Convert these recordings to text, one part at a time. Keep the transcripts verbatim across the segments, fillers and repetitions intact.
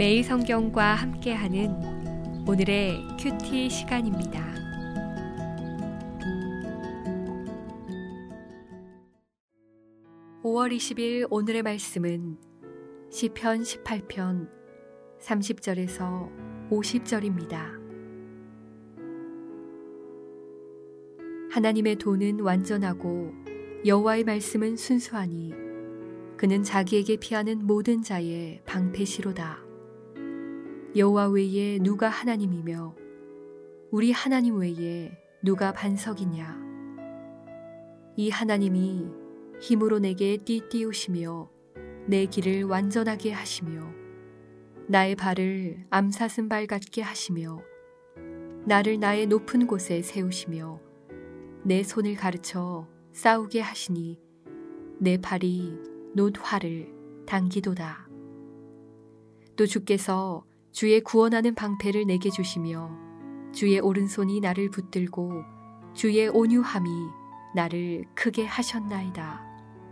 매일 성경과 함께하는 오늘의 큐티 시간입니다. 오월 이십일 오늘의 말씀은 시편 십팔 편 삼십 절에서 오십 절입니다. 하나님의 도는 완전하고 여호와의 말씀은 순수하니 그는 자기에게 피하는 모든 자의 방패시로다. 여호와 외에 누가 하나님이며 우리 하나님 외에 누가 반석이냐. 이 하나님이 힘으로 내게 띠띠우시며 내 길을 완전하게 하시며 나의 발을 암사슴발 같게 하시며 나를 나의 높은 곳에 세우시며 내 손을 가르쳐 싸우게 하시니 내 팔이 놋 활을 당기도다. 또 주께서 주의 구원하는 방패를 내게 주시며 주의 오른손이 나를 붙들고 주의 온유함이 나를 크게 하셨나이다.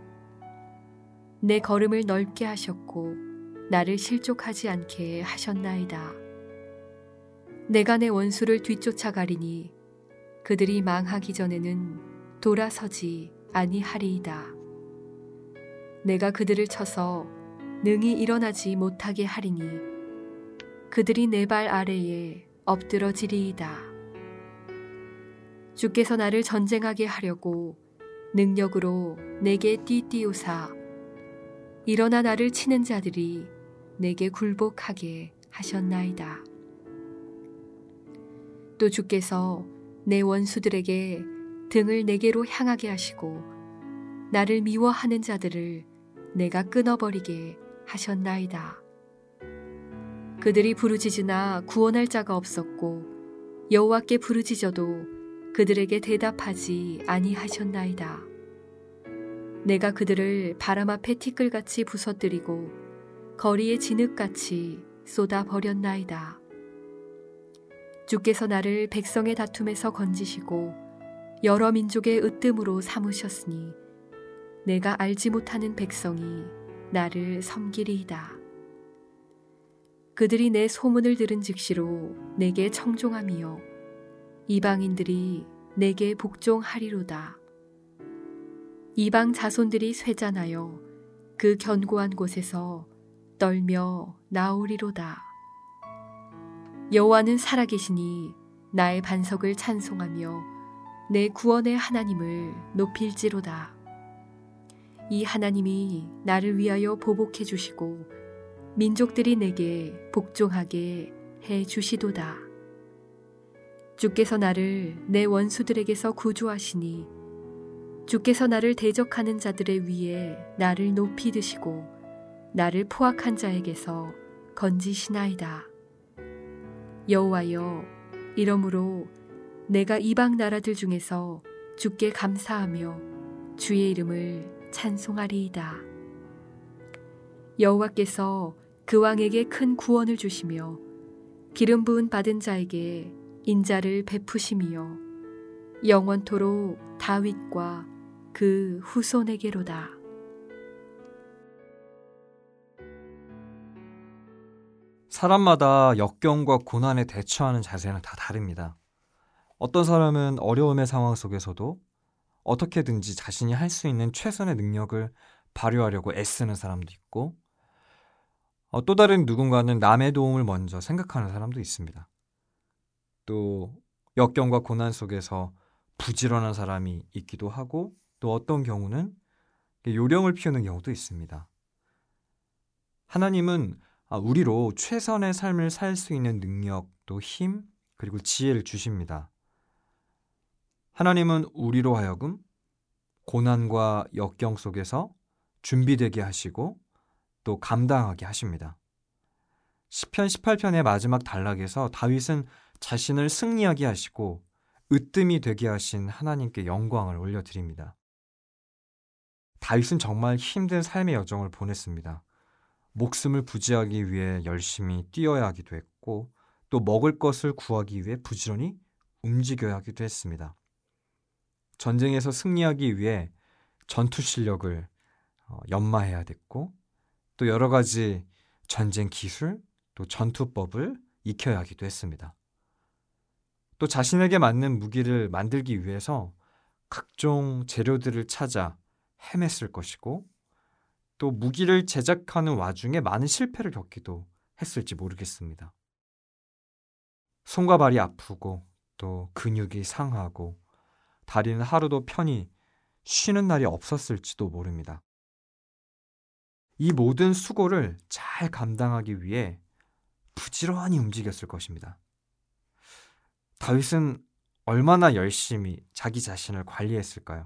내 걸음을 넓게 하셨고 나를 실족하지 않게 하셨나이다. 내가 내 원수를 뒤쫓아가리니 그들이 망하기 전에는 돌아서지 아니하리이다. 내가 그들을 쳐서 능히 일어나지 못하게 하리니 그들이 내 발 아래에 엎드러지리이다. 주께서 나를 전쟁하게 하려고 능력으로 내게 띠띠우사 일어나 나를 치는 자들이 내게 굴복하게 하셨나이다. 또 주께서 내 원수들에게 등을 내게로 향하게 하시고 나를 미워하는 자들을 내가 끊어버리게 하셨나이다. 그들이 부르짖으나 구원할 자가 없었고 여호와께 부르짖어도 그들에게 대답하지 아니하셨나이다. 내가 그들을 바람 앞에 티끌같이 부서뜨리고 거리에 진흙같이 쏟아버렸나이다. 주께서 나를 백성의 다툼에서 건지시고 여러 민족의 으뜸으로 삼으셨으니 내가 알지 못하는 백성이 나를 섬기리이다. 그들이 내 소문을 들은 즉시로 내게 청종하며 이방인들이 내게 복종하리로다. 이방 자손들이 쇠잔하여 그 견고한 곳에서 떨며 나오리로다. 여호와는 살아계시니 나의 반석을 찬송하며 내 구원의 하나님을 높일지로다. 이 하나님이 나를 위하여 보복해 주시고 민족들이 내게 복종하게 해 주시도다. 주께서 나를 내 원수들에게서 구조하시니 주께서 나를 대적하는 자들의 위에 나를 높이 드시고 나를 포악한 자에게서 건지시나이다. 여호와여, 이러므로 내가 이방 나라들 중에서 주께 감사하며 주의 이름을 찬송하리이다. 여호와께서 그 왕에게 큰 구원을 주시며 기름 부은 받은 자에게 인자를 베푸시며 영원토록 다윗과 그 후손에게로다. 사람마다 역경과 고난에 대처하는 자세는 다 다릅니다. 어떤 사람은 어려움의 상황 속에서도 어떻게든지 자신이 할 수 있는 최선의 능력을 발휘하려고 애쓰는 사람도 있고 어, 또 다른 누군가는 남의 도움을 먼저 생각하는 사람도 있습니다. 또 역경과 고난 속에서 부지런한 사람이 있기도 하고 또 어떤 경우는 요령을 피우는 경우도 있습니다. 하나님은 우리로 최선의 삶을 살 수 있는 능력, 또 힘, 그리고 지혜를 주십니다. 하나님은 우리로 하여금 고난과 역경 속에서 준비되게 하시고 또 감당하게 하십니다. 시편 십팔 편의 마지막 단락에서 다윗은 자신을 승리하게 하시고 으뜸이 되게 하신 하나님께 영광을 올려드립니다. 다윗은 정말 힘든 삶의 여정을 보냈습니다. 목숨을 부지하기 위해 열심히 뛰어야 하기도 했고 또 먹을 것을 구하기 위해 부지런히 움직여야 하기도 했습니다. 전쟁에서 승리하기 위해 전투 실력을 연마해야 됐고 또 여러 가지 전쟁 기술 또 전투법을 익혀야 하기도 했습니다. 또 자신에게 맞는 무기를 만들기 위해서 각종 재료들을 찾아 헤맸을 것이고 또 무기를 제작하는 와중에 많은 실패를 겪기도 했을지 모르겠습니다. 손과 발이 아프고 또 근육이 상하고 다리는 하루도 편히 쉬는 날이 없었을지도 모릅니다. 이 모든 수고를 잘 감당하기 위해 부지런히 움직였을 것입니다. 다윗은 얼마나 열심히 자기 자신을 관리했을까요?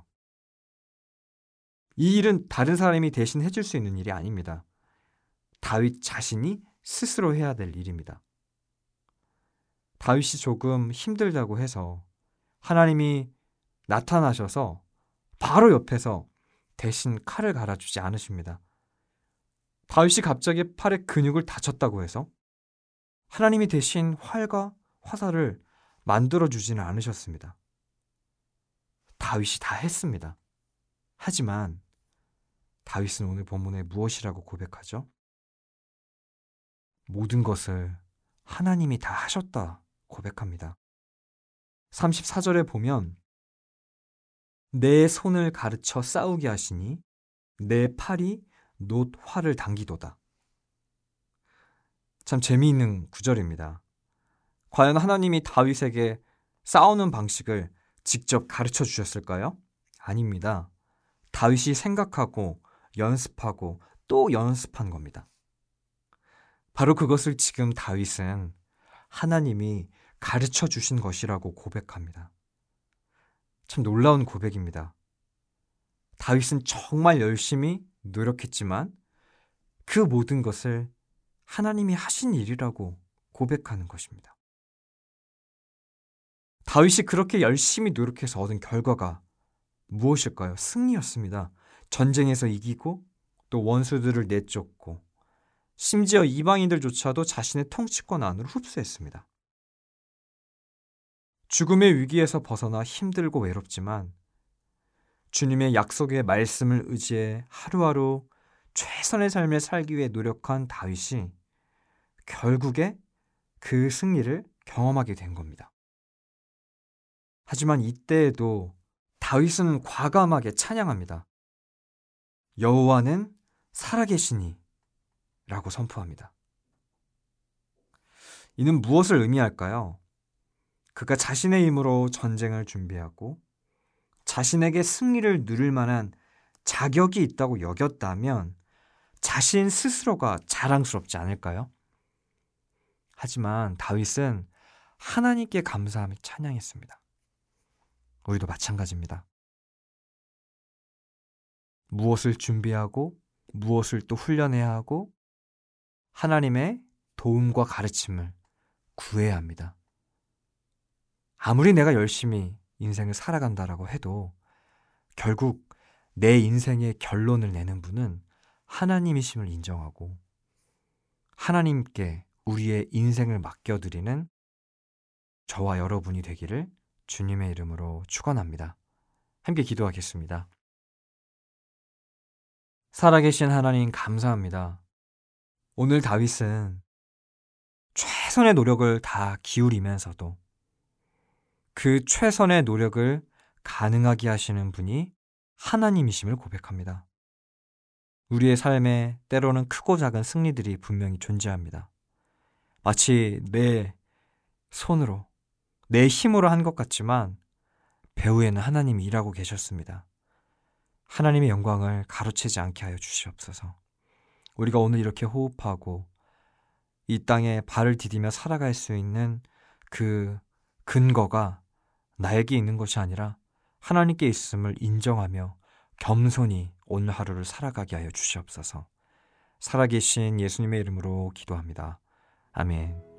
이 일은 다른 사람이 대신 해줄 수 있는 일이 아닙니다. 다윗 자신이 스스로 해야 될 일입니다. 다윗이 조금 힘들다고 해서 하나님이 나타나셔서 바로 옆에서 대신 칼을 갈아주지 않으십니다. 다윗이 갑자기 팔에 근육을 다쳤다고 해서 하나님이 대신 활과 화살을 만들어주지는 않으셨습니다. 다윗이 다 했습니다. 하지만 다윗은 오늘 본문에 무엇이라고 고백하죠? 모든 것을 하나님이 다 하셨다 고백합니다. 삼십사 절에 보면 내 손을 가르쳐 싸우게 하시니 내 팔이 놋 활을 당기도다. 참 재미있는 구절입니다. 과연 하나님이 다윗에게 싸우는 방식을 직접 가르쳐 주셨을까요? 아닙니다. 다윗이 생각하고 연습하고 또 연습한 겁니다. 바로 그것을 지금 다윗은 하나님이 가르쳐 주신 것이라고 고백합니다. 참 놀라운 고백입니다. 다윗은 정말 열심히 노력했지만 그 모든 것을 하나님이 하신 일이라고 고백하는 것입니다. 다윗이 그렇게 열심히 노력해서 얻은 결과가 무엇일까요? 승리였습니다. 전쟁에서 이기고 또 원수들을 내쫓고 심지어 이방인들조차도 자신의 통치권 안으로 흡수했습니다. 죽음의 위기에서 벗어나 힘들고 외롭지만 주님의 약속의 말씀을 의지해 하루하루 최선의 삶을 살기 위해 노력한 다윗이 결국에 그 승리를 경험하게 된 겁니다. 하지만 이때에도 다윗은 과감하게 찬양합니다. 여호와는 살아계시니 라고 선포합니다. 이는 무엇을 의미할까요? 그가 자신의 힘으로 전쟁을 준비하고 자신에게 승리를 누릴 만한 자격이 있다고 여겼다면 자신 스스로가 자랑스럽지 않을까요? 하지만 다윗은 하나님께 감사하며 찬양했습니다. 우리도 마찬가지입니다. 무엇을 준비하고 무엇을 또 훈련해야 하고 하나님의 도움과 가르침을 구해야 합니다. 아무리 내가 열심히 인생을 살아간다라고 해도 결국 내 인생의 결론을 내는 분은 하나님이심을 인정하고 하나님께 우리의 인생을 맡겨드리는 저와 여러분이 되기를 주님의 이름으로 축원합니다. 함께 기도하겠습니다. 살아계신 하나님 감사합니다. 오늘 다윗은 최선의 노력을 다 기울이면서도 그 최선의 노력을 가능하게 하시는 분이 하나님이심을 고백합니다. 우리의 삶에 때로는 크고 작은 승리들이 분명히 존재합니다. 마치 내 손으로, 내 힘으로 한 것 같지만 배후에는 하나님이 일하고 계셨습니다. 하나님의 영광을 가로채지 않게 하여 주시옵소서. 우리가 오늘 이렇게 호흡하고 이 땅에 발을 디디며 살아갈 수 있는 그 근거가 나에게 있는 것이 아니라 하나님께 있음을 인정하며 겸손히 오늘 하루를 살아가게 하여 주시옵소서. 살아계신 예수님의 이름으로 기도합니다. 아멘.